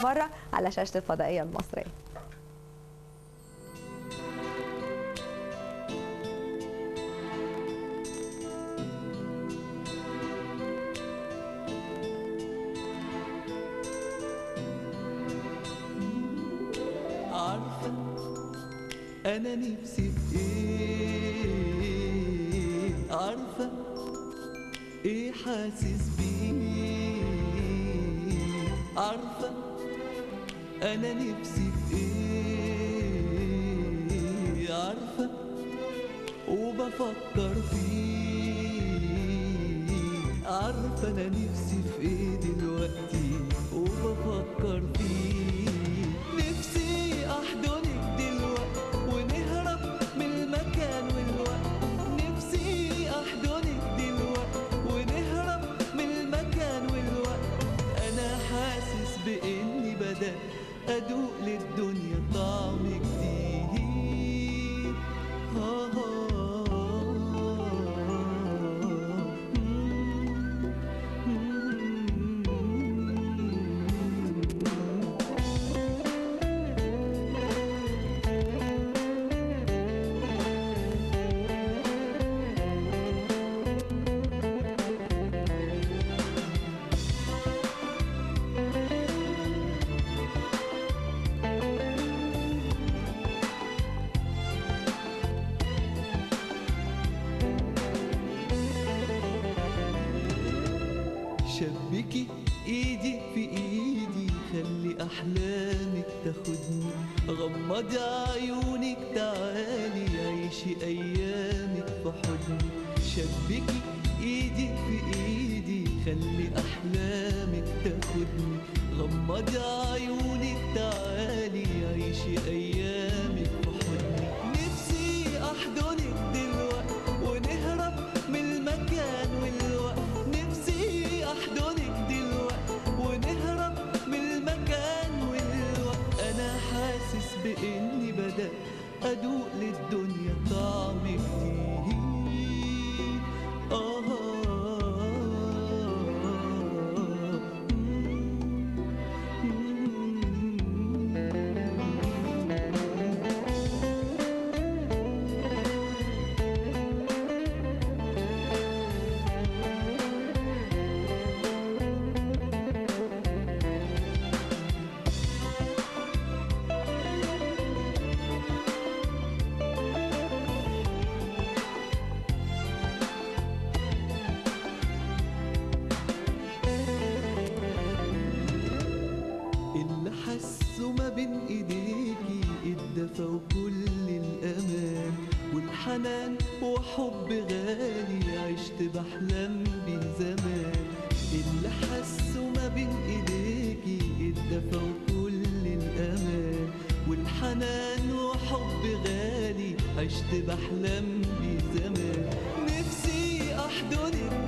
مرة على شاشة الفضائية المصرية. عارفة أنا نفسي في إيه؟ عارفة إيه حاسس بيه؟ عارفة أنا نفسي في إيه؟ عارفة وبفكر فيه. عارفة أنا نفسي في إيه دلوقتي وبفكر فيه. نفسي أحضنك دلوقتي ونهرب من المكان والوقت. نفسي أحضنك دلوقتي ونهرب من المكان والوقت. أنا حاسس بإني بدأت أدوق للدنيا طعم جديد. شبكي ايدي في ايدي خلي احلامك تاخدني. غمضي عيونك تعالي عيشي ايامك في حضني. شبكي ايدي في ايدي خلي احلامك تاخدني. غمضي عيونك تعالي عيشي ايامك في حضني. نفسي احضنك دلوقتي ونهرب من المكان والوقت. نفسي احضنك دلوقتي ونهرب من المكان والوقت. انا حاسس باني بدأت ادوق للدنيا طعم جديد. اللي حسه ما بين ايديكي الدفى وكل الامان والحنان وحب غالي عشت بحلم بيه زمان. اللي حسه ما بين ايديكي الدفى وكل الامان والحنان وحب غالي عشت بحلم بيه زمان. نفسي احضنك